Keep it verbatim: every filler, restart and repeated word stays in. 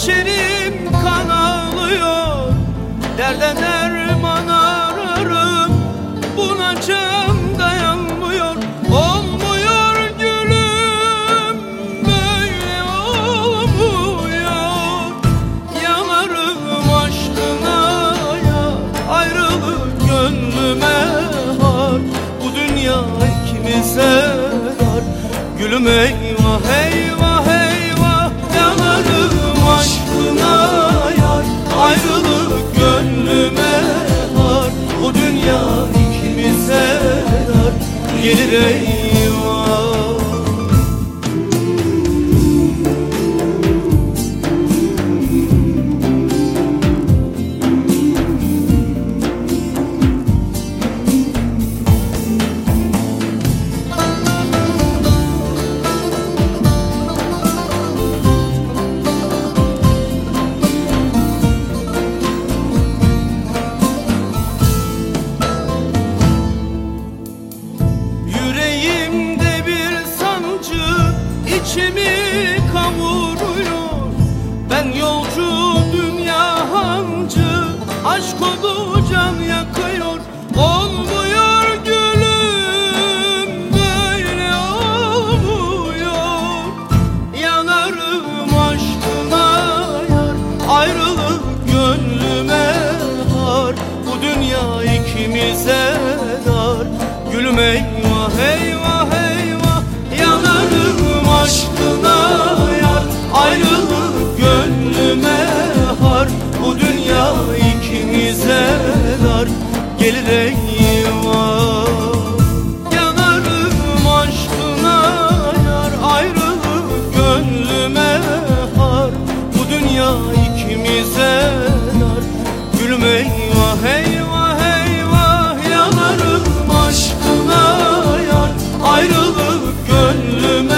içerim kan ağlıyor. Derde derman ararım, buna can dayanmıyor. Olmuyor gülüm, böyle olmuyor. Yanarım aşkına ya, ayrılık gönlüme har. Bu dünya ikimize dar. Gülüm eyvah eyvah eyvah, yanarım aşkına yar. Ayrılık gönlüme var. Bu dünya ikimize dar. Gelir eyvah. İçimi kavuruyor. Ben yolcu, dünya hancı, aşk olu can yakıyor. Olmuyor gülüm, böyle olmuyor. Yanarım aşkına yar, ayrılık gönlüme har. Bu dünya ikimize dar. Gülüm eyvah eyvah eyvah, yanarım aşkına yar. Ayrılık gönlüme har. Bu dünya ikimize dar. Gelir eyvah. Yanarım aşkına yar, ayrılık gönlüme har. Bu dünya ikimize dar. Gülüm eyvah eyvah eyvah, yanarım aşkına yar. Ayrılık gönlüme